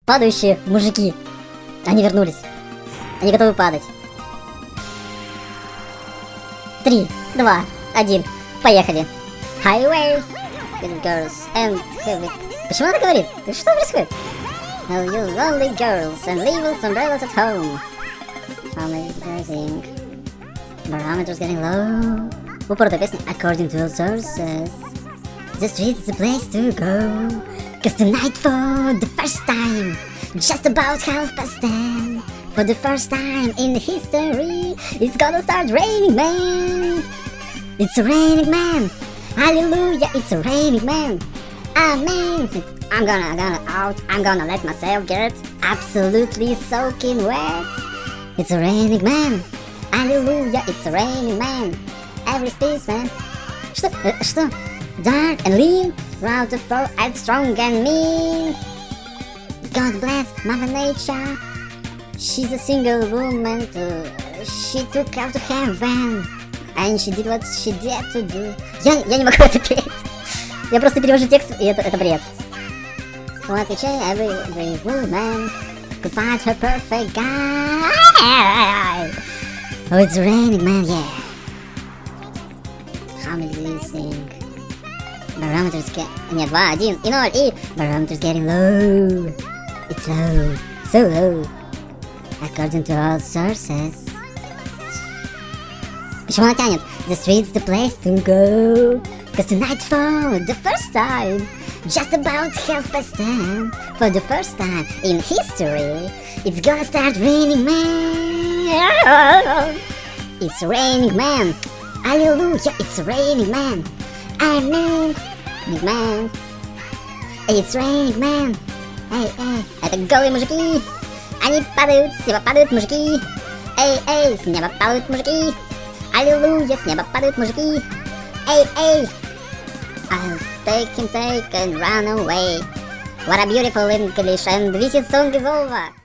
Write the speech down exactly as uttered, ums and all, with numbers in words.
падающие мужики. Они вернулись. Они готовы падать. Три, два, один. Поехали. Highway. Girls and heavy. Почему она говорит? Что происходит? Well, you lonely girls and leave us umbrellas at home. Amazing. Barometer's getting low. Упоротая песня. According to all sources, the street's the place to go. Cause tonight for the first time, just about half past ten, for the first time in history, it's gonna start raining, man. It's a raining, man. Hallelujah, it's a raining, man. Amen. I'm gonna, I'm gonna out. I'm gonna let myself get absolutely soaking wet. It's a raining, man. Hallelujah, it's a raining, man. Every space, man. Что? Э, что? Dark and lean, round to fall and strong and mean. God bless Mother Nature. She's a single woman too. She took out to heaven, and she did what she dared to do. Я, я не могу это петь. Я просто перевожу текст, и это, это бред. So I teach every, every woman could find her perfect guy. Oh, it's raining, man, yeah. How many do you think? Barometer's get... Нет, два, один и ноль, и... Barometer's getting low. It's low, so low. According to all sources. Почему она тянет? The street's the place to go. Cause tonight for the first time, just about half past ten, for the first time in history, it's gonna start raining, man. It's raining, man. Hallelujah, it's raining, man. Amen. Man. It's raining, man. Эй, эй, это голые мужики. Они падают, с неба падают мужики. Эй, эй, с неба падают мужики. Аллилуйя, с неба падают мужики. Эй, эй. I'll take him, take and run away. What a beautiful English, and this is song is over.